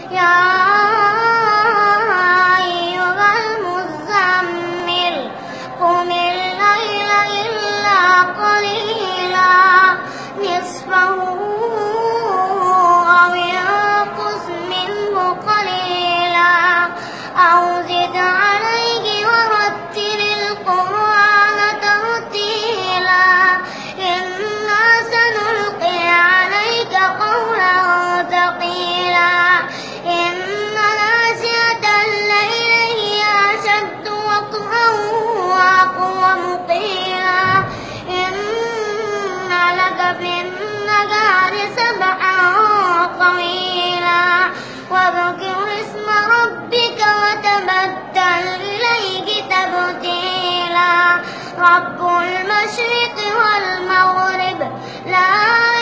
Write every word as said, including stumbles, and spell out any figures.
يا أيها المزمل قم الليل إلا قليلا نصفه أو انقص منه قليلا أو زد عليه ورتل القرآن ترتيلا إنا سنلقي عليك قولا ثقيلا إن ناشئة الليل هي أشد وطئا وأقوم قيلا إن لك بالنهار سبحا طويلا واذكر اسم ربك وتبتل إليه تبتيلا رب المشرق والمغرب لا